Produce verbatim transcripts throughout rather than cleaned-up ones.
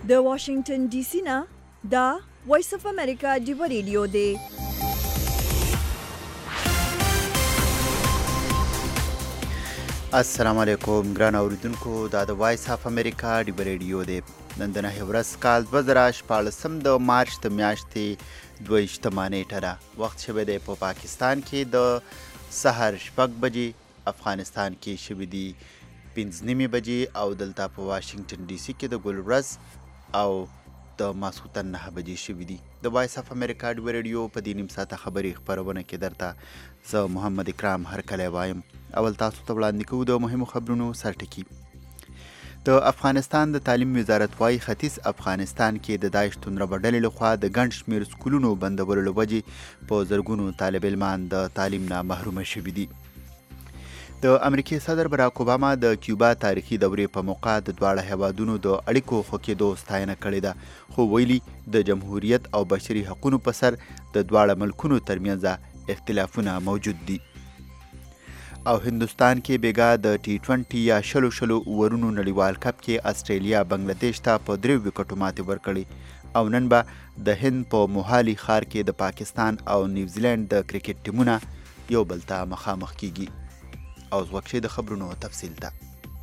د واشنگټن ډي سي نه دا وایس اف امریکا ډیو ریډیو دی. السلام علیکم ګران اوریدونکو، دا د وایس اف امریکا ډیو ریډیو دی. نن د نهه ورځ کال دوه زره شپاړسم د مارچ د میاشتې دوه ویشتمه نیټه ده. وخت شوی دی په پاکستان کې د سهار شپږ بجې، افغانستان کې شوي دي پنځه نیمې بجې او دلته په واشنګټن ډي سي کې د ګل ورځ او د ماسخوتن نهه بجې شوي دي. د وایس اف امریکا ډیو ریډیو په دې نیم ساعته خبري خپرونه کې درته زه محمد اکرام هرکلی وایم. اول تاسو ته وړاندې کوو د مهمو خبرونو سرټکي. د افغانستان د تعلیم وزارت وايي ختیځ افغانستان کې د داعش توندربه ډلې لخوا د ګڼ شمېر سکولونو بندولو له وجې په زرګونو طالب علمان د تعلیم نه محرومه شوي دي. د امریکې صدر براک اوباما د کیوبا تاریخي دورې په موقع د دواړه هیوادونو د اړیکو ښه کېدو ستاینه کړې ده، خو ویلي د جمهوریت او بشري حقونو په سر د دواړه ملکونو ترمنځ اختلافونه موجود دي. او هندوستان کې بیګا د ټي ټوینټي یا شلو شلو اورونو نړیوال کپ کې استرالیا بنگلاديش ته په دریو وکټو ماتې ورکړې او نن به د هند په موهالي ښار کې د پاکستان او نیوزیلینډ د کرکټ ټیمونه یو بل ته مخامخ کیږي. او زغکشي د خبرونو تفصیل ته.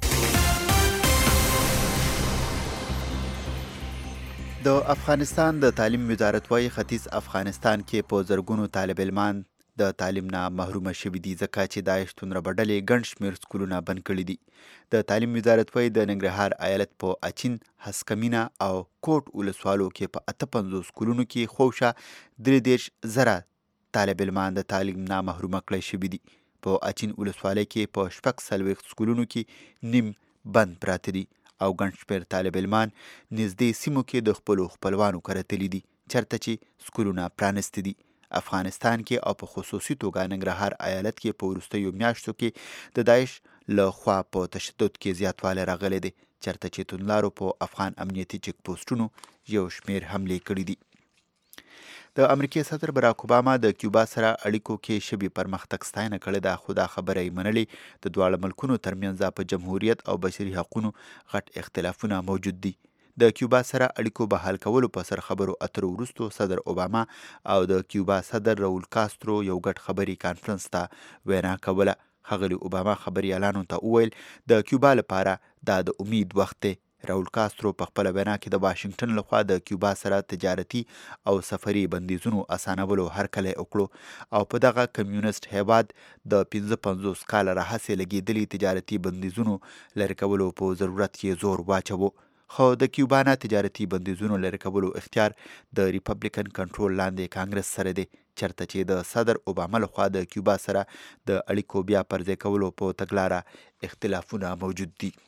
د افغانستان د تعلیم وزارت وايي ختیځ افغانستان کې په زرګونو طالب علمان د تعلیم نه محرومه شوي دي ځکه چې داعش توندربه ډلې ګڼ شمېر سکولونه بند کړي دي. د تعلیم وزارت وايي د ننګرهار ایالت په اچین، هسکمینه او کوټ ولسوالو کې په اته پنځوس سکولونو کې خوشه درې دېرش زره طالب علمان د تعلیم نه محرومه کړی شوي دي. په اچین ولسوالۍ کې په شپږ څلوېښت سکولونو کې نیم بند پراته دي او ګڼ شمېر طالب علمان نږدې سیمو کې د خپلو خپلوانو کره تللي دي چېرته چې سکولونه پرانستي دي. افغانستان کې او په خصوصي توګه ننګرهار ایالت کې په وروستیو میاشتو کې د داعش له خوا په تشدد کې زیاتوالی راغلی دی چېرته چې توندلارو په افغان امنیتي چیک پوسټونو یو شمېر حملې کړي دي. د امریکې صدر براک اوباما د کیوبا سره اړیکو کې شوي پرمختګ ستاینه کړې ده، خو دا خبره یې منلې د دواړه ملکونو ترمنځ په جمهوریت او بشري حقونو غټ اختلافونه موجود دي. د کیوبا سره اړیکو بحال کولو په سر خبرو اترو وروستو صدر اوباما او د کیوبا صدر راول کاسترو یو ګډ خبري کانفرنس ته وینا کوله. ښاغلي اوباما خبریالانو ته وویل د کیوبا لپاره دا د امید وخت دی. راول کاسترو په خپله وینا کې د واشنګټن لخوا د کیوبا سره تجارتي او سفري بندیزونو اسانولو هرکلی وکړو او په دغه کمیونست هیواد د پنځه پنځوس کاله راهیسې لګېدلي تجارتي بندیزونو لرې کولو په ضرورت یې زور واچوه. خو د کیوبا نه تجارتي بندیزونو لرې کولو اختیار د ریپبلیکن کنټرول لاندې کانګرس سره دی چېرته چې د صدر اوباما لخوا د کیوبا سره د اړیکو بیا پرځای کولو په تګلاره اختلافونه موجود دي.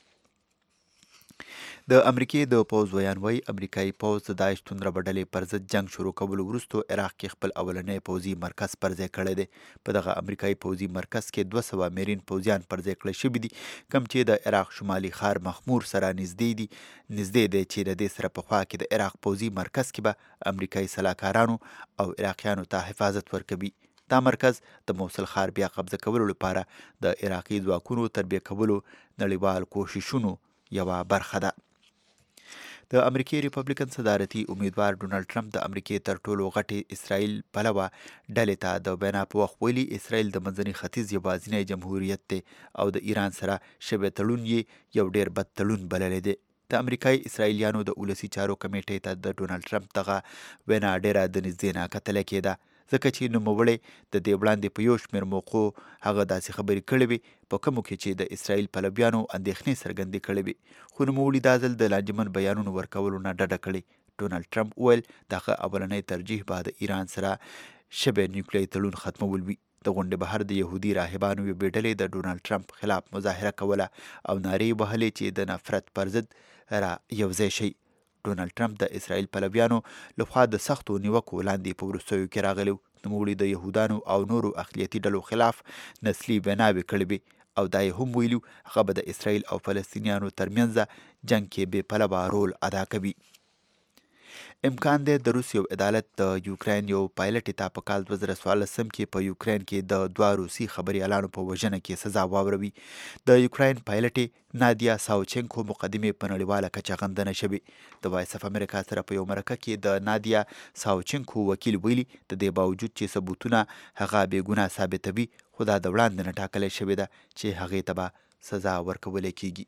د امریکې د پوځ ویان وایي امریکایي پوځ د داعش توندربه ډلې پر ضد جنګ شروع کولو وروستو عراق کې خپل اولنی پوځي مرکز پرځای کړی دی. په دغه امریکایي پوځي مرکز کې دوه سوه میرین پوځیان پرځای کړی شوي دي کوم چې د عراق شمالي ښار مخمور سره نږدې دي نږدې دی چې د دې سره په خوا کې د عراق پوځي مرکز کې به امریکایي سلاکارانو او عراقیانو ته حفاظت ورکوي. دا مرکز د موصل ښار بیا قبضه کولو لپاره د عراقي ځواکونو تربیه کولو نړیوال کوششونو یوه برخه ده. د امریکې ریپبلیکن صدارتي امیدوار ډونالډ ټرمپ د امریکې تر ټولو غټې اسرائیل پلوه ډلې ته د وینا په وخت ویلي اسرائیل د منځني ختیځ یوازینی جمهوریت دی او د ایران سره شوی تړون یې یو ډیر بد تړون بللی دی. د امریکایي اسرائیلیانو د ولسي چارو کمیټې ته د ډونالډ ټرمپ دغه وینا ډیره د نږدې نه کتله کېده ځکه چې نوموړی د دې وړاندې په یو شمېر موقعو هغه داسې خبرې کړې وې په کومو کې چې د اسرائیل پلویانو اندېښنې څرګندې کړې وې، خو نوموړي دا ځل د لانجمن بیانونو ورکولو نه ډډه کړې. ډونالډ ټرمپ وویل د هغه اولنی ترجیح به د ایران سره شبه نیوکلیري تړون ختمول وي. د غونډې بهر د یهودي راهبانو یوې ډلې د ډونالډ ټرمپ خلاف مظاهره کوله او نارې وهلې چې د نفرت پر ضد را یوځای شي. ډونالډ ټرمپ د اسرائیل پلویانو لخوا د سختو نیوکو لاندې په وروستیو کې راغلی و. نوموړي د یهودانو او نورو اقلیتي ډلو خلاف نسلي ویناوې کړې وې او دا یې هم ویلي هغه به د اسرائیل او فلسطینیانو ترمنځ جنګ کې بې پلوه رول ادا کوي. امکان دی د روس یو عدالت د یوکراین یو پایلټ ته په کال دوه زره څوارلسم کې په یوکراین کې د دوه روسي خبریالانو په وژنه کې سزا واوروي. د یوکراین پایلټ نادیا ساوچنکو مقدمې په نړیواله کچه غندنه شوې. د وایس اف امریکا سره په یو مرکه کې د نادیا ساوچنکو وکیل ویلي د دې باوجود چې ثبوتونه هغه بې ګناه ثابتوي، خو دا د وړاندې نه ټاکلی شوې ده چې هغې ته به سزا ورکولی کیږي.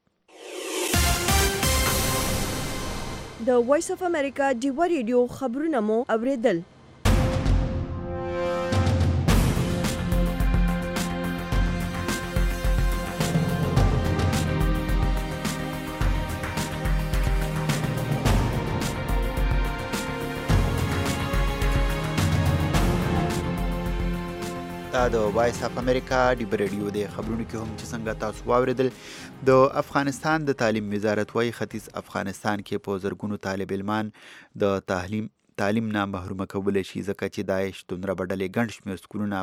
د وایس اف امریکا ډیوه ریډیو خبرونه مو اوریدل. دا د وایس اف امریکا ډیوه ریډیو د خبرونو کې هم چې څنګه تاسو واوریدل، د افغانستان د تعلیم وزارت وايي ختیځ افغانستان کې په زرګونو طالب علمان د تعلیم تعلیم نه محرومه کولی شي، ځکه چې داعش دومره ډلې ګڼ شمېر سکولونه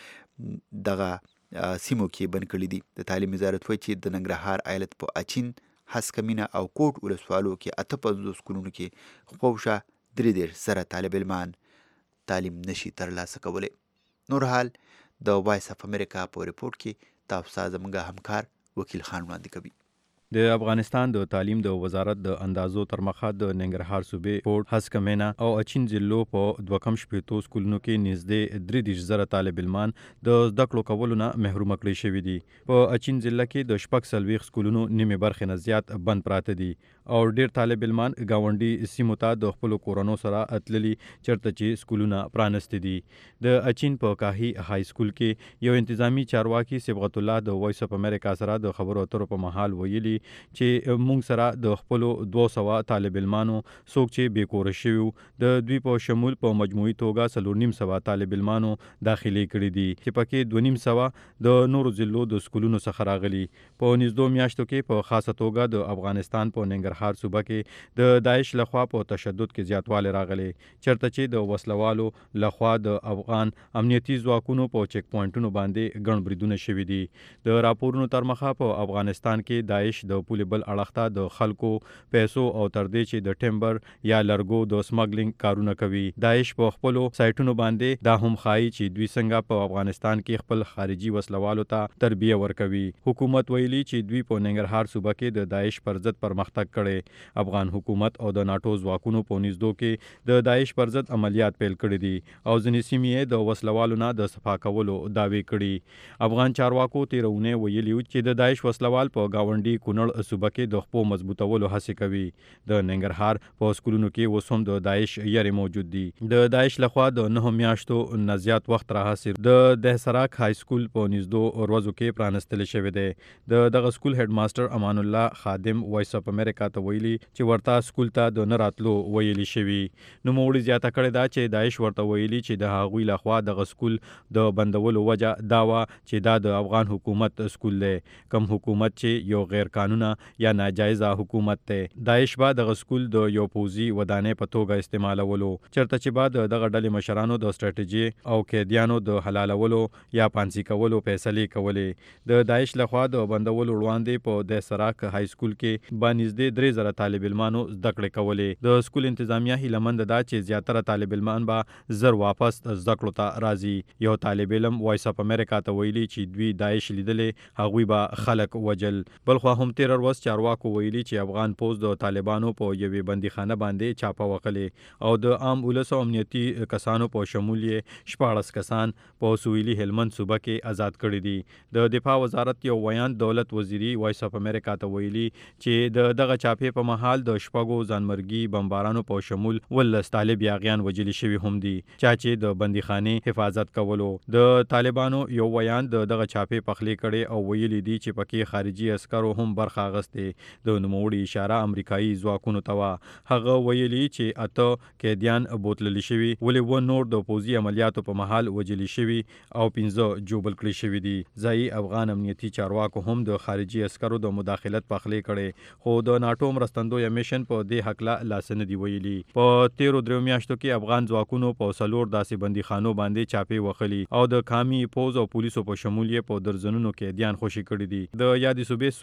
په دغه سیمو کې بند کړي دي. د تعلیم وزارت وايي چې د ننګرهار ایالت په اچین، هسکمینه او کوټ ولسوالو کې اته پنځوس سکولونو کې خوشا درې دېرش زره طالب علمان تعلیم نشي ترلاسه کولی. نور حال د وایس اف امریکا په ریپورت کې تاسو ته زموږ همکار وکیل خان وړاندې کوي. د افغانستان د تعلیم د وزارت د اندازو تر مخه د ننګرهار صوبې کوټ، هسکمینه او اچین ضلعو په دوه کم شپېتو سکولونو کې نږدې درې دېرش زره طالب علمان د زده کړو کولو نه محرومه کړي شوي دي. په اچین ضلع کې د شپږ څلوېښت سکولونو نیمې برخې نه زیات بند پراته دي او ډېر طالب علمان ګاونډي سیمو ته د خپلو کورنو سره اتللي چېرته چې سکولونه پرانستې دي. د اچین په کاهي های سکول کې یو انتظامی چارواکي صبغت الله د وایس اف امریکا سره د خبرو اترو په مهال ویلي چې موږ سره د خپلو دوه سوه طالب علمانو څوک چې بې کوره شوي د دوی په شمول په مجموعي توګه څلور نیم سوه طالب علمانو داخلې کړي دي، چې پکې دوه نیم سوه د نورو ضلعو د سکولونو څخه راغلي. په نږدو میاشتو کې په خاصه توګه د افغانستان په ننګرهار صوبه کې د داعش لخوا په تشدد کې زیاتوالی راغلی، چېرته چې د وسلوالو لخوا د افغان امنیتي ځواکونو په چیک پوینټونو باندې ګڼ بریدونه شوي دي. د راپورونو تر مخه په افغانستان کې داعش د پولې بل اړخ ته د خلکو پیسو او تر دې چې د ټمبر یا لرګو د سمګلینګ کارونه کوي. داعش په خپلو سایټونو باندې دا هم ښایي چې دوی څنګه په افغانستان کې خپل خارجي وسلوالو ته تربیه ورکوي. حکومت ویلي چې دوی په ننګرهار صوبه کې د داعش پر ضد پرمختګ کړی. افغان حکومت او د ناټو ځواکونو په نږدو کې د داعش پر ضد عملیات پیل کړي دي او ځینې سیمې یې د وسلوالو نه د صفا کولو دعوې کړي. افغان چارواکو تېره اونۍ ویلي چې د داعش وسلوال په ګاونډي کونړ صوبه کې د خپو مضبوطولو هڅې کوي. د ننګرهار په سکولونو کې اوس هم د داعش یارې موجود دي. د داعش لخوا د نهو میاشتو نه زیات وخت راهیسې د دهسراک های سکول په نږدو ورځو کې پرانستلی شوی دی. د دغه سکول هډ ماسټر امان الله خادم وایس اف امریکا ته ویلي چې ورته سکول ته د نه راتلو ویلي شوي. نوموړي زیاته کړې ده چې داعش ورته ویلي چې د هغوی لخوا دغه سکول د بندولو وجه دا وه چې دا د افغان حکومت سکول دی، کوم حکومت چې یو غیر قانونه یا ناجایزه حکومت دی. داعش به دغه سکول د یو پوځي ودانۍ په توګه استعمالولو، چېرته چې به د دغه ډلې مشرانو د سټراټیجي او قیدیانو د حلالولو یا پانسي کولو فیصلې کولې. د داعش لخوا د بندولو وړاندې په دهسراک های سکول کې به نږدې درې زره طالب علمانو زده کړې کولې. د سکول انتظامیه هیله منده ده چې زیاتره طالب علمان به زر واپس زده کړو ته راځي. یو طالب علم وایس اف امریکا ته ویلي چې دوی داعش لیدلې، هغوی به خلک وجل. بلخوا هم تېره ورځ چارواکو ویلي چې افغان پوځ د طالبانو په یوې بندیخانه باندې چاپه وکړې او د عام ولس او امنیتي کسانو په شمول یې شپاړس کسان په سویلي هلمند صوبه کې آزاد کړي دي. د دفاع وزارت یو ویان دولت وزیري وایس اف امریکا ته ویلي چې د دغه چاپې په مهال د شپږو ځانمرګي بمبارانو په شمول ولس طالب یاغیان وجلي شوي هم دي، چا چې د بندیخانې حفاظت کولو. د طالبانو یو ویان د دغه چاپې پخلی کړي او ویلي دي چې پکې خارجي عسکرو هم برخه اخیستې. د نوموړي اشاره امریکایي ځواکونو ته وه. هغه ویلي چې اته قیدیان بوتللي شوي، ولې اووه نور د پوځي عملیاتو په مهال وجلي شوي او پنځه جوبل کړي شوي دي. ځایي افغان امنیتي چارواکو هم د خارجي عسکرو د مداخلت پخلی کړي، خو د ناټو مرستندویه میشن په دې هکله لاس نه دي ویلي. په تیرو دریو میاشتو کې افغان ځواکونو په څلور داسې بندیخانو باندې چاپې وخلي او د کامي پوځ او پولیسو په شمول یې په درجنونو قیدیان خوشي کړي دي. د یادې صوبې څوارلس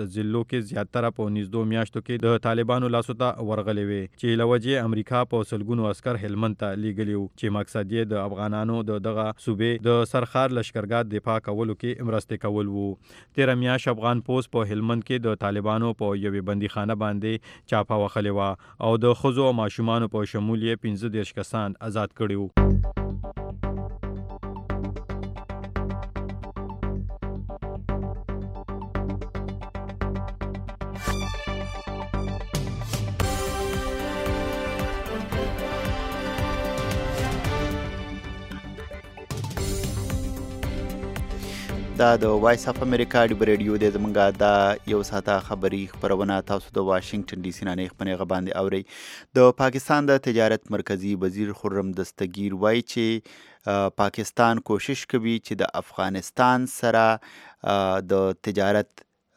ضلعو کې زیاتره په نږدې میاشتو کې د طالبانو لاسو ته ورغلې وي چې لوجې امریکا په سلګونو عسكر هلمند ته لیږلي وو چې مقصد یې د افغانانو د دغه صوبې د سرخار لشکرګاه دفاع کولو کې مرسته کول وو. تیر میاشت افغان پوسټ په هلمند کې د طالبانو په یوې بندیخانه باندې چاپه وخلې وه او د ښځو او ماشومانو په شمول یې پنځه دېرش کسان آزاد کړي وو. دا د وایس اف امریکا ډیو ریډیو د زمونږه دا یو ساته خبری خبرونه تاسو د واشنگټن ډي سي نه خپنه غباندې اوري. د پاکستان د تجارت مرکزی وزیر خرم دستگیر وایي چې پاکستان کوشش کوي چې د افغانستان سره د تجارت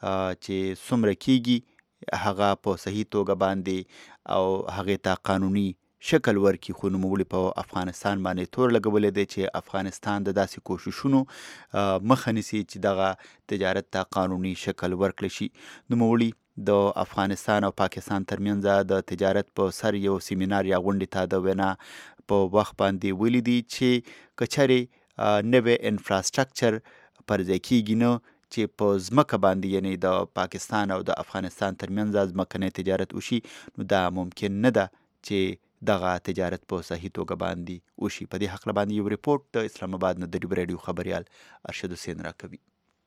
چې څومره کیږي هغه په صحیح توګه باندې او هغه ته قانوني شکل ورکی، خو نوموړي په افغانستان باندې تور لګولې دی چې افغانستان د داسې کوششونو مخه نیسي چې دغه تجارت ته قانوني شکل ورکړل شي. نوموړي د افغانستان او پاکستان ترمنځ د تجارت په سر یو سیمینار یا غونډې ته د وینا په وخت باندې ویلي دي چې کچرې نوې انفراستراکچر پر ځای کیږي نه چې په ځمکه باندې یعنی د پاکستان او د افغانستان ترمنځ ځمکنی تجارت وشي، نو دا ممکن نه ده چې دغه تجارت په صحیح توګه باندې وشي. په دې حق باندې یو ریپورت د اسلام آباد نه د ډیو ریډیو خبريال ارشد حسین راکوي.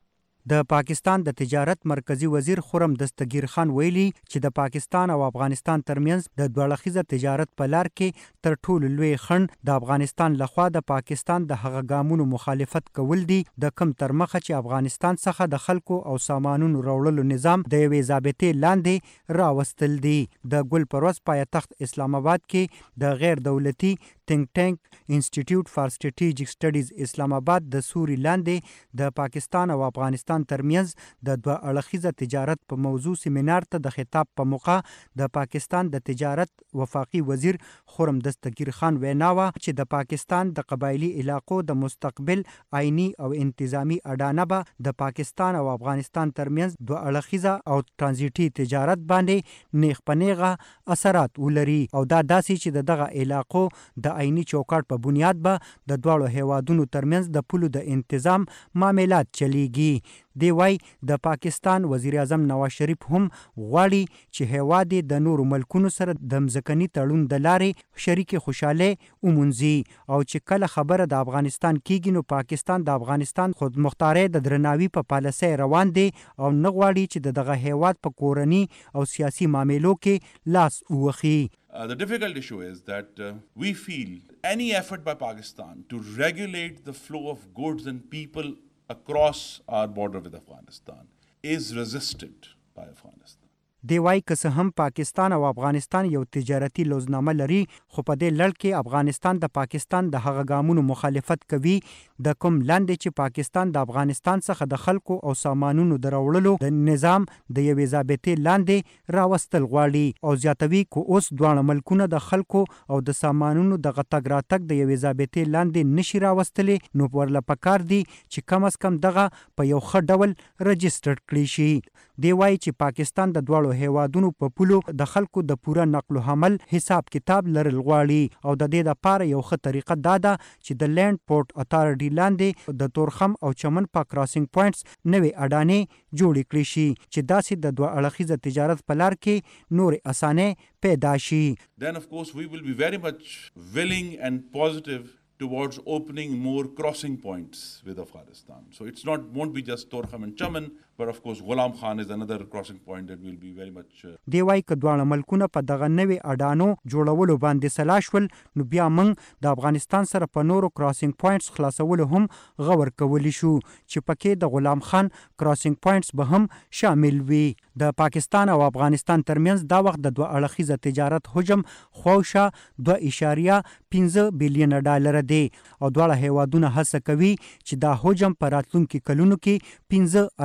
د پاکستان د تجارت مرکزی وزیر خرم دستگیر خان ویلي چې د پاکستان او افغانستان ترمنځ د دوه اړخیزه تجارت په لار کې تر ټولو لوی خنډ د افغانستان لخوا د پاکستان د هغه ګامونو مخالفت کول دي د کم تر مخه چې افغانستان څخه د خلکو او سامانونو راوړلو نظام د یوې ضابطې لاندې راوستل دي. د ګل پروس پایتخت اسلام آباد کې د غیر دولتي تینک ټانک انسټیټیوټ فار سټریټیجیک سټډیز اسلام آباد د سوري لاندې د پاکستان او افغانستان ترمنځ د دوه اړخیزه تجارت په موضوع سیمینار ته د خطاب په موقع د پاکستان د تجارت وفاقي وزیر خرم دستگیر خان ویناوه چې د پاکستان د قبایلی علاقو د مستقبل آئینی او انتظامی اډانه به د پاکستان او افغانستان ترمنځ دوه اړخیزه او ترانزیټي تجارت باندې نیغ په نیغه اثرات ولري او دا داسې چې دغه علاقو د آئینی چوکاټ په بنیاد به د دواړو هیوادونو ترمنځ د پولو د انتظام معاملات چلیږي. دی وای د پاکستان وزیر اعظم نواز شریف هم غواړي چې هیواد د نورو ملکونو سره د مځکني تړون د لارې شریک خوشاله ومنځي او چې کله خبره د افغانستان کیږي نو پاکستان د افغانستان خود مختاري د درناوي په پالیسۍ روان دی او نه غواړي چې دغه هیواد په کورني او سیاسي معاملو کې لاس ووخي. Uh, the difficult issue is that uh, we feel any effort by Pakistan to regulate the flow of goods and people across our border with Afghanistan is resisted by Afghanistan. دی وای که څه هم پاکستان او افغانستان یو تجارتي لوزنامه لري خو په دې لړ کې افغانستان د پاکستان د هغه ګامونو مخالفت کوي د کوم لاندې چې پاکستان د افغانستان څخه د خلکو او سامانونو د راوړلو د نظام د یوې ضابطې لاندې راوستل غواړي او زیاتوي کو اوس دواړه ملکونه د خلکو او د سامانونو د غتګ راتګ د یوې ضابطې لاندې نشي راوستلې نو ورله پکار دي چې کم از کم دغه په یو ښه ډول رجسټر کړي شي. دی وای چې پاکستان د دواړو هیوادونو په پولو د خلکو د پوره نقل و حمل حساب کتاب لرل غواړي او د دې لپاره یو ښه طریقه دا ده چې د لینډ پورټ اتارټي لاندې د تورخم او چمن په کراسینګ پوینټس نوې اډانې جوړې کړې شي چې داسې د دوه اړخیزه تجارت په لار کې نورې اسانۍ پیدا شي. Then of course we will be very much willing and positive towards opening more crossing points with Afghanistan. So it's not won't be just Torkham and Chaman, but of course Ghulam Khan is another crossing point that will be very much uh... دی وای ک دواړه ملکونه په دغه نوې اډانو جوړولو باندې سلاشول نو بیا موږ د افغانستان سره په نورو کراسینګ پوینټس خلاصولو هم غور کولی شو چې پکې د غلام خان کراسینګ پوینټس به هم شامل وي. د پاکستان او افغانستان ترمنځ دا وخت د دوه اړخیزه تجارت حجم خوشه دوه اشاریه پنځه بلین ډالر دی او دواړه هیوادونه هڅه کوي چې دا حجم په راتلونکي کلونو کې پنځه ارب ډالر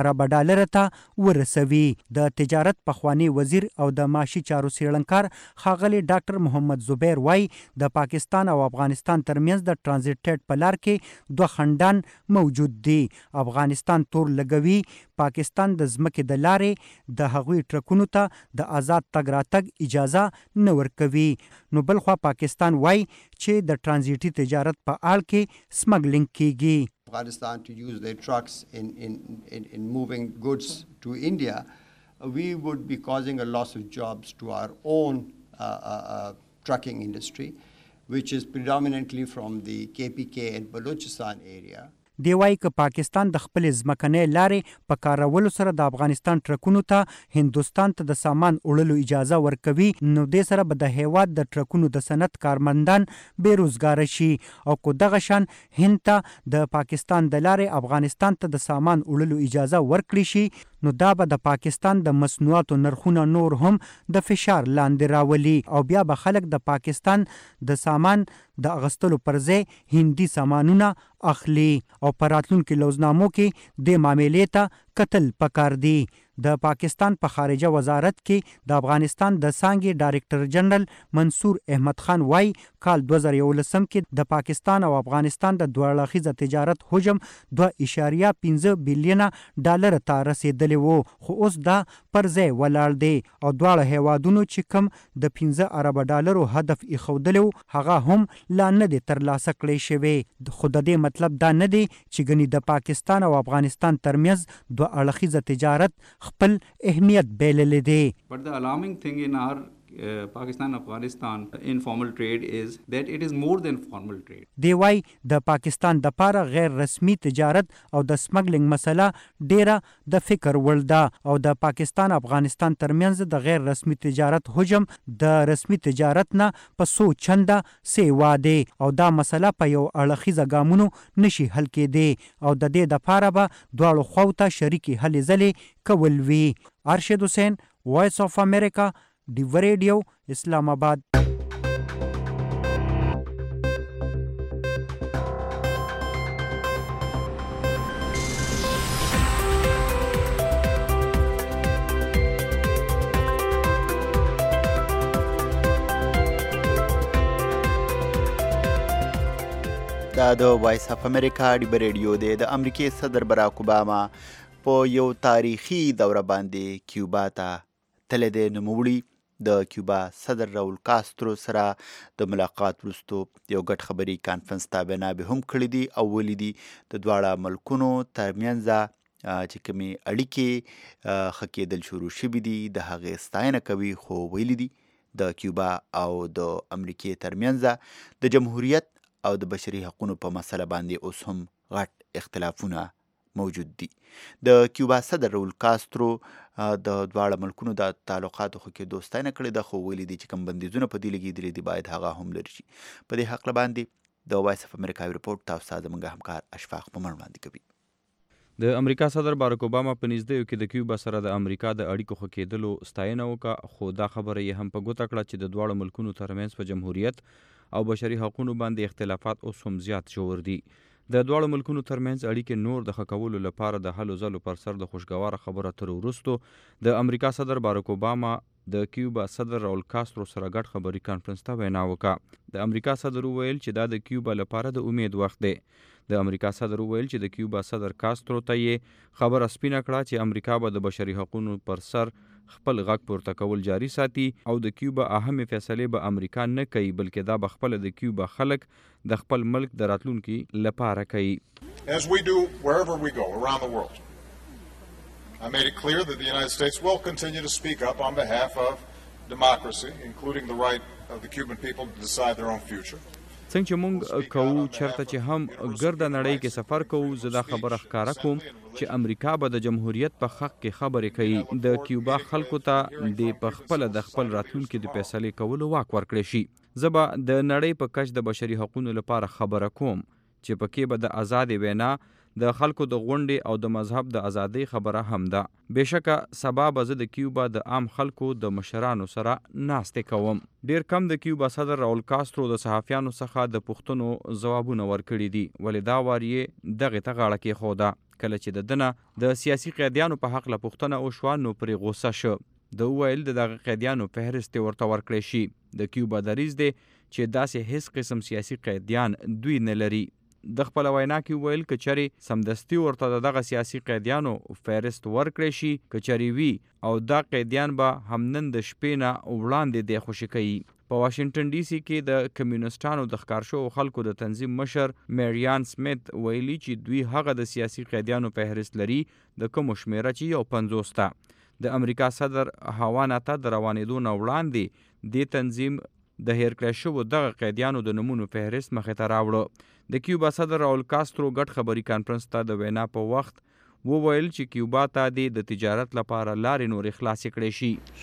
ډالر ته ورسوي. د تجارت پخوانی وزیر او د معاشي چارو څېړنکار ښاغلی ډاکټر محمد زبیر وایي د پاکستان او افغانستان ترمنځ د ټرانزیټ ټیټ په لار کې دوه خنډان موجود دي. افغانستان تور لګوي، پاکستان د ځمکې د لارې د هغوی ټرکونو ته د آزاد تګ راتګ اجازه نه ورکوي. نو بلخوا پاکستان وایي چې د ټرانزیټي تجارت په آړ کې سمګلینګ کیږي. Afghanistan to use their trucks in, in, in, in moving goods to India, we would be causing a loss of jobs to our own uh, uh, uh, trucking industry, which is predominantly from the K P K and Balochistan area. دی وایي که پاکستان د خپلې ځمکنۍ لارې په کارولو سره د افغانستان ټرکونو ته هندوستان ته د سامان وړلو اجازه ورکوي، نو دې سره به د هیواد د ټرکونو د صنعت کارمندان بېروزګاره شي، او که دغه شان هند ته د پاکستان د لارې افغانستان ته د سامان وړلو اجازه ورکړي شي، نو دا به د پاکستان د مصنوعاتو نرخونه نور هم د فشار لاندې راولي، او بیا به خلک د پاکستان د سامان د اغستلو پر ځای هندي سامانونه اخلي، او په راتلونکي لوزنامو کې دې معاملې ته کتل پکار دی. د پاکستان په خارجه وزارت کې د افغانستان د څانګې ډایرکټر جنرال منصور احمد خان وایي کال دوه زره یولسم کې د پاکستان او افغانستان د دوه اړخیزه تجارت حجم دوه اعشاریه پنځه بیلیونه ډالر ته رسېدلی و، خو اوس دا پر ځای ولاړ دی، او دواړه هیوادونو چې کوم د پنځه اربه ډالرو هدف ایښودلی و هغه هم لا نه دی ترلاسه کړی شوی. خو د دې مطلب دا نه دی چې ګنې د پاکستان او افغانستان ترمنځ دوه اړخیزه تجارت خپل اهمیت بیللی دی. But the alarming thing in our uh, Pakistan Afghanistan informal trade is that it is more than formal trade. دی وای د پاکستان د پاره غیر رسمي تجارت او د سمګلینګ مسله ډیره د فکر وړ ده، او د پاکستان افغانستان ترمنځ د غیر رسمي تجارت حجم د رسمي تجارت نه په څو چنده سیوا دی، او دا مسله په یو اړخیزه ګامونو نشي حل کېدی، او د دې دپاره به دواړو خواو ته شریکې هلې ځلې کول وي. ارشد حسین، وایس آف امریکا، ډیو ریډیو، اسلام آباد. دا د وایس اف امریکا ډیو ریډیو دی. د امریکای صدر براک اوباما په یو تاریخي دوره باندې کیوبا ته تللی دی. نوموړي د کیوبا صدر راول کاسترو سره د ملاقات وروستو یو ګډ خبري کانفرنس تابعنامې هم کړي دي، او ولې دي د دواړه ملکونو ترمنځ چې کومې اړیکې ښه کېدل شروع شوي دي د هغې ستاینه کوي، خو ویلي دي د کیوبا او د امریکې ترمنځ د جمهوریت او د بشري حقونو په مسله باندې اوس هم غټ اختلافونه موجود دي. د کیوبا صدر راول کاسترو د دواړه ملکونو د تعلقاتو ښه کېدو ستاینه کړې ده، خو ویلي دي چې کوم بندیزونه په دې لګېدلي دي باید هغه هم لرې شي. په دې هکله باندې د وایس اف امریکا رپورټ تاسو ته زموږ همکار اشفاق مومن وړاندې کوي. د امریکا صدر باراک اوباما په نږدېیو کې د کیوبا سره د امریکا د اړیکو ښه کېدلو ستاینه وکړه، خو دا خبره یې هم په ګوته کړه چې د دواړو ملکونو ترمنځ په جمهوریت او بشري حقونو باندې اختلافات اوس هم زیات ژور دي. د دواړو ملکونو ترمنځ اړیکې نور د ښه کولو لپاره د هلو ځلو پر سر د خوشګواره خبرو اترو وروستو د امریکا صدر باراک اوباما د کیوبا صدر راول کاسترو سره ګډ خبري کانفرنس ته وینا وکړه. د امریکا صدر وویل چې دا د کیوبا لپاره د امید وخت دی. د امریکا صدر وویل چې د کیوبا صدر کاسترو ته یې خبره سپینه کړه چې امریکا به د بشري حقونو پر سر خپل غږ پورته کول جاري ساتي، او د کیوبا اهمې فیصلې به امریکا نه کوي، بلکې دا به خپله د کیوبا خلک د خپل ملک د راتلونکي لپاره کوي. As we do wherever we go around the world, I made it clear that the United States will continue to speak up on behalf of democracy, including the right of the Cuban people to decide their own future. څنګه چې موږ کوو چېرته چې هم ګرده نړۍ کې سفر کوو، زه دا خبره ښکاره کوم چې امریکا به د جمهوریت په حق کې خبرې کوي. د کیوبا خلکو ته د په خپله د خپل راتلونکي د فیصلې کولو واک ورکړی شي. زه به د نړۍ په کچ د بشري حقونو لپاره خبره کوم چې پکې به د آزادې وینا، د خلکو د غونډې او د مذهب د ازادۍ خبره هم ده. بېشکه سبا به زه د کیوبا د عام خلکو د مشرانو سره ناستې کوم. ډیر کم د کیوبا صدر راول کاسترو د صحافیانو څخه د پوښتنو ځوابونه ورکړي دي، ولې دا وار یې دغې ته غاړه کېښوده. کله چې د دنه د سیاسي قیدیانو په حق له پوښتنه وشوه نو پرې غوسه شو. د وویل د دغه قیدیانو فهرست ورته ورکړی شي. د کیوبا دریځ دی چې داسې هیڅ قسم سیاسي قیدیان دوی نه لري. د خپل وینا کې ویل کچري سمدستي ورته دغه سیاسي قیدیانو فهرست ورکړی شي کچري وی او دا قیدیان به هم نن د شپې نه وړاندې دی خوشي کوي. په واشنگټن ډي سي کې د کمیونستانو د ښکار شوو خلکو د تنظیم مشر میریان سمیت ویلي چې دوی هغه د سیاسي قیدیانو فهرست لري د کومو شمیره چې یو پنځوس ته. د امریکا صدر هاوانا ته د روانېدو نه وړاندې دې تنظیم د هیر کړی شوو دغه قیدیانو د نومونو فهرست مخې ته راوړه. د کیوبا صدر راول کاسترو ګډ خبري کانفرنس ته د وینا په وخت وویل چې کیوبا ته د تجارت لپاره لارې نورې خلاصې کړې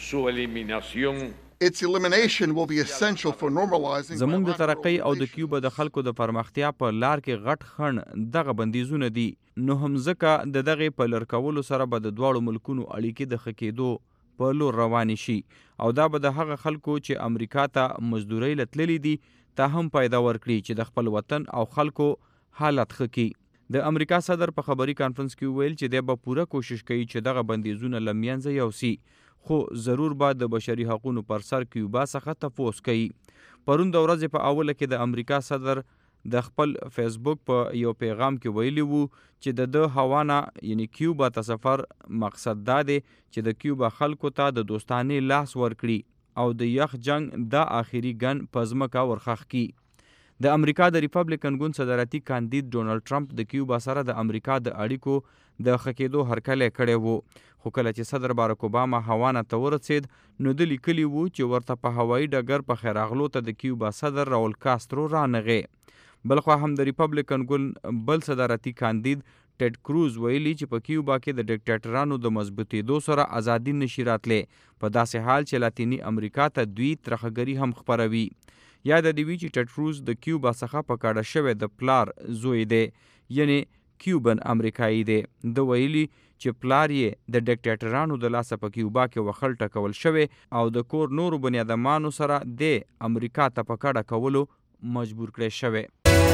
شي. Its elimination will be essential for normalizing. زموږ د ترقۍ او د کیوبا د خلکو د پرمختیا په لار کې غټ خنډ دغه بندیزونه دي. نو هم ځکه د دغه په لر کولو سره به د دواړو ملکونو اړیکې د ښه کېدو په لور روانې شي او دا به د هغه خلکو چې امریکا ته مزدورۍ لتللي دي ته هم پیدا ورکړي چې د خپل وطن او خلکو حالت ښه کړي. د امریکا صدر په خبري کانفرنس کې ویل چې دی به پوره کوشش کوي چې دغه بندیزونه له منځه یوسي، خو ضرور به د بشري حقوقو پر سر کیوبا څخه تپوس کوي. پرون د ورځې په اوله کې د امریکا صدر د خپل فیسبوک په یو پیغام کې ویلي وو چې د د هاوانا یعنی کیوبا ته سفر مقصد دا دی چې د کیوبا خلکو ته د دوستانه لاس ورکړي او د یخ جنگ د آخري ګن په ځمکه ورخخ کړي. د امریکا د ریپبلیکن ګوند صدارتي کاندید ډونالد ټرمپ د کیوبا سره د امریکا د اړیکو د ښه کېدو هرکلی کړی وو، خو کله چې صدر باراک اوباما هاوانا ته ورسېد نو د لیکلي وو چې ورته په هوایي ډګر په خیراغلو ته د کیوبا صدر راول کاسترو رانغې. بلخوا هم د ریپبلیکن ګوند بل صدارتي کاندید ټیډ کروز ویلي چې په کیوبا کې د ډیکټیټرانو د مضبوطېدو سره ازادي نشي راتلی، په داسې حال چې لاتینی امریکا ته دوی ترخګري هم خپروي. یاد دی وی چې ټیډ کروز د کیوبا څخه په کاډه شوی د پلار زوی دی، یعنی کیوبن امریکایي دی. د ویلي چې پلار یې د ډیکټیټرانو د لاسه په کیوبا کې وخل ټکول شوی او د کور نورو بنیادمانو سره د امریکا ته په کاډه کولو مجبور کړی شوی.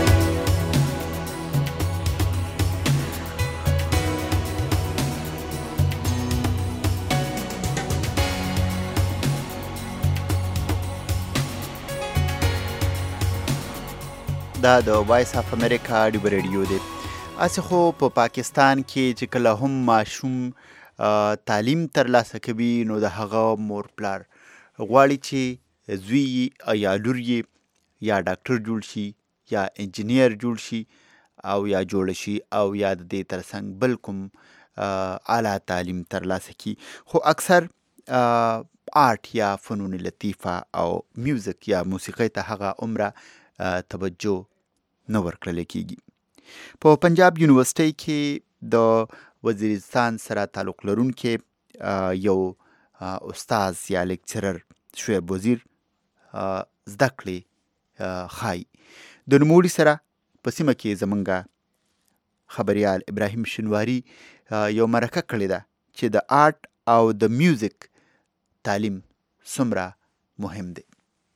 دا د وایس اف امریکا ډیو ریډیو دی. اسې خو په پاکستان کې چې کله هم ماشوم تعلیم ترلاسه کوي نو د هغه مور پلار غواړي چې زوی یا لور یا ډاکټر جوړ شي یا انجینیر جوړ شي او یا جوړ شي او یا د دې ترڅنګ بل کوم اعلی تعلیم ترلاسه کړي، خو اکثر آرټ یا فنون لطیفه او میوزیک یا موسیقۍ ته هغه عمره توجه نه ورکړل کېږي. په پنجاب یونیورسټۍ کې د وزیرستان سره تعلق لرونکي یو استاذ یا لیکچرر شعیب وزیر زده کړې ښایي. د نوموړي سره په سیمه کې زمونږ خبریال ابراهیم شنواري یو مرکه کړې ده چې د آرټ او د میوزیک تعلیم څومره مهم دی.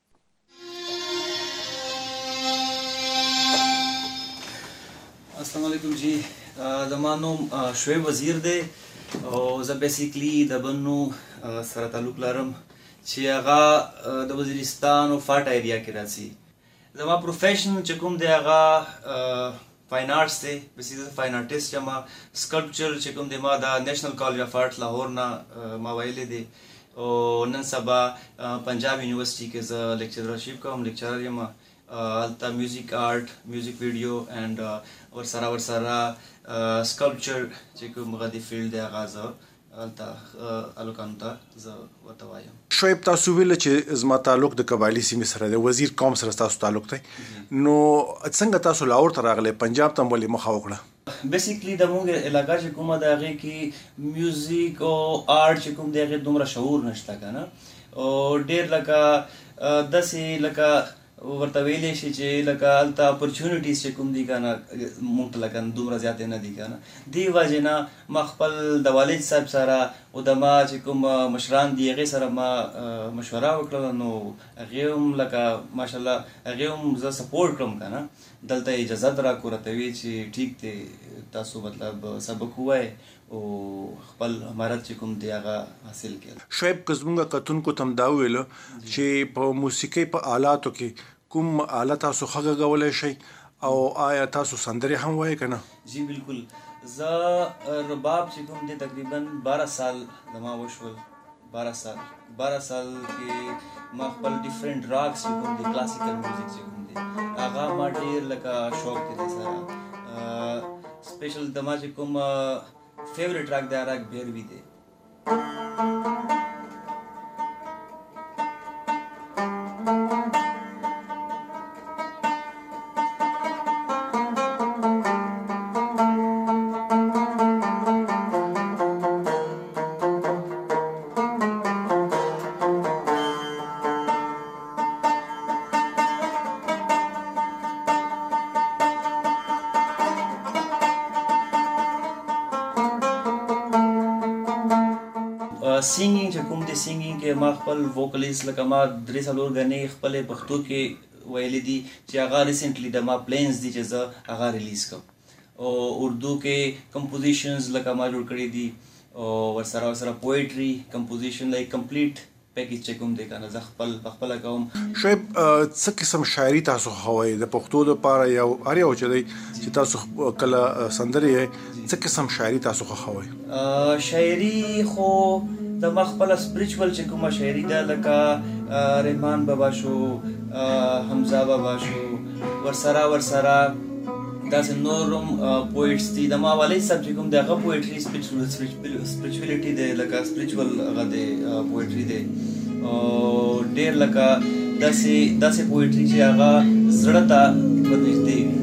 السلام علیکم جی، زما نوم شعیب وزیر دی او زه بیسیکلی د بنو سره تعلق لرم چې هغه د وزیرستان او فاټ ایریا کې راځي. زما پروفیشن چې کوم دی هغه فاین آرټس دی، بیسیکلی فاین آرټسټ یم. سکلپچر چې کوم دی ما د نیشنل کالج اف آرټ لاهور نه ما ویلی دی او نن سبا پنجاب یونیورسټي کې زه لیکچررشپ کوم، لیکچرر یم. هلته میوزیک آرټ، میوزیک ویډیو اینډ ورسره ورسره سکلپچر چې کوم هغه د فیلډ دی هغه زه هلته هلکانو ته زه ورته وایم. شعیب، تاسو ویل چې زما تعلق د قبایلي سیمې سره دی، وزیر قوم سره تاسو تعلق دی، نو څنګه تاسو لاهور ته راغلی، پنجاب ته ولې مخه وکړه؟ بیسیکلی د مونږ علاقه چې کومه د هغې کې میوزیک او آرټ چې کوم دی هغې دومره شعور نشته که نه، او ډېر لکه داسې لکه ورته ویلی شي چې لکه هلته اپرچونیټیز چې کوم دي که نه مونږ ته لکه دومره زیاتې نه دي که نه. دې وجې نه ما خپل د والد صاحب سره او د ما چې کوم مشران دي هغې سره ما مشوره وکړله، نو هغې هم لکه ماشاءالله هغې هم زه سپورټ کړم که نه، دلته اجازت راکړو راته وی چې ټیک دی تاسو مطلب سبق ووایئ او خپل مهارت چې کوم دی هغه حاصل کړي. شعیب که زموږ کتونکو ته هم دا وویله چې په موسیقۍ په آلاتو کې کوم آله تاسو ښه غږولی شئ او آیا تاسو سندرې هم وایئ که نه؟ جی بالکل، زه رباب چې کوم دی تقریبا بارہ سال زما وشول، بارہ سال بارہ سال کې ما خپل ډیفرنٹ راګس چې کوم دی کلاسیکل میوزیک چې کوم دی هغه ما ډېر لکه شوق دی دی سره. سپیشل د ما چې کوم فیوریټ راګ دی راګ بیروي دی. سینګینګ چې کوم دی سینګینګ کې ما خپل ووکلیز لکه ما درې څلور غنې خپلې پښتو کې ویلې دي چې هغه ریسنټلی د ما پلینز دي چې زه هغه ریلیز کړم، او اردو کې کمپوزیشنز لکه ما جوړ کړي دي، او ورسره ورسره پویټري کمپوزیشن لایک کمپلیټ پیکیج چې کوم دی که نه زه خپل پخپله کوم. شعیب څه قسم شاعري تاسو خوښوئ د پښتو دپاره یو هر یو چې دی چې تاسو کله سندرې یې څه قسم شاعري تاسو خوښوئ؟ شاعري خو د ما خپله سپریچول چې کومه شاعري ده لکه رحمان بابا شو، حمزه بابا شو، ورسره ورسره داسې نور هم پویټس دي. د ما والد صاحب چې کوم دی هغه پویټري سپریچولیټي دی لکه سپریچول هغه دی پویټري دی، او ډېر لکه داسې داسې پویټري چې هغه زړه ته ورنږدې وي.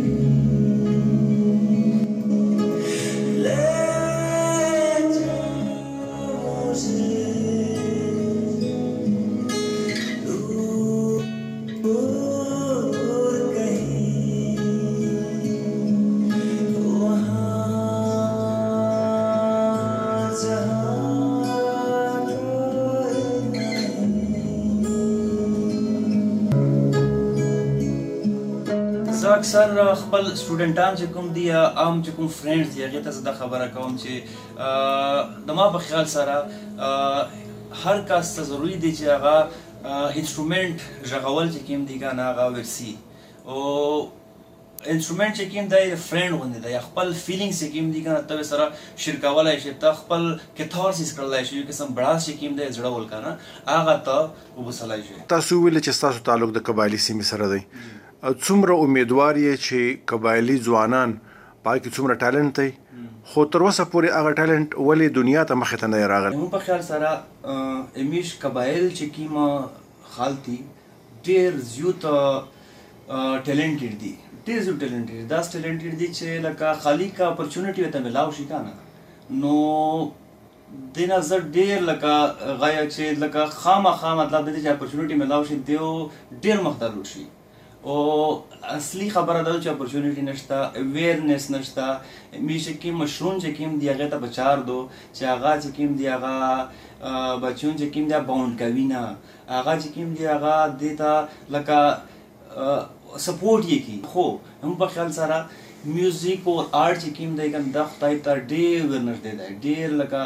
اکثر خپل سټوډنټان چې کوم دي عام چې کوم فرینډز دي هغې ته زه دا خبره کوم چې د ما په خیال سره هر کس ته ضروري دی چې هغه انسټرومنټ غږول چې کوم دي که نه هغه ورسي، او انسټرومنټ چې کوم دی د فرینډ غوندې دی، خپل فیلینګز چې کوم دي که نه ته سره شیر کولی شي، ته خپل کتارسیس کړلی شي، یو قسم بړاس چې کوم دی زړول که نه هغه ته وبوسلی شي. تاسو وویلې چې ستاسو تعلق د قبایلي سیمې سره دی، څومره امیدوار یې چې قبایلي ځوانان پای کې څومره ټالنټ دی، خو تر اوسه پورې هغه ټالنټ ولې دنیا ته مخې ته نه دی راغلی؟ زموږ په خیال سره امیش قبایل چې کومه خال دي ډېر زیات ټالنټډ دي، ډېر زیات ټالنټډ دي، داسې ټالنټډ دي چې لکه خالي که اپرچونټي ورته میلاو شي که نه نو دې نه زه ډېر لکه غایه چې لکه خامخا مطلب دی چې اپرچونټي میلاو شي دیو ډېر مخته لاړ شي. او اصلي خبره ده چې اپرچونټي نشته، اویرنس نشته، میش کې مشروم چې کوم دی هغې ته بچار دو چې هغه چې کوم دی هغه بچون چې کوم دی باونډ کوي نه، هغه چې کوم دی هغه دې ته لکه سپورټ یې کړي. خو هم په خیال سره میوزیک او آرټ چې کوم دی که دا خدای ته ډېر ورنږدې دی، ډېر لکه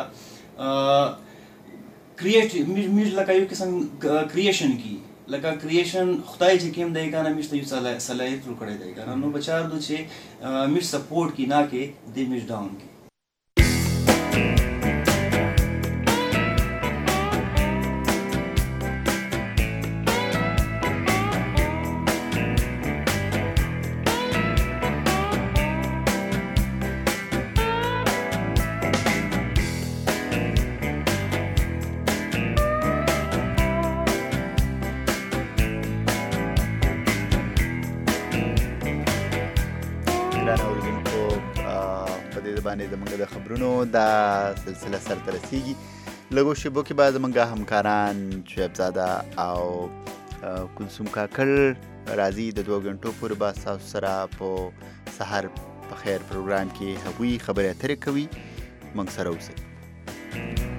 کریټ میوزیک لکه یو قسم کریشن کی لکه کریشن خدای چې کوم دی که نه میش ته یو صلاحیت ورکړی دی که نه، نو بچار دو چې میش سپورټ کړي نه کې دې میش ډاون کړي. زمونږ د خبرونو دا سلسله سرته رسیږي. لږو شیبو کې به زمونږ همکاران شعیب زاده او کلثوم کاکړ راځي د دوه غنټو پورې به ستاسو سره په سهار په خیر پروګرام کې هغوی خبرې اترې کوي. موږ سره اوسئ.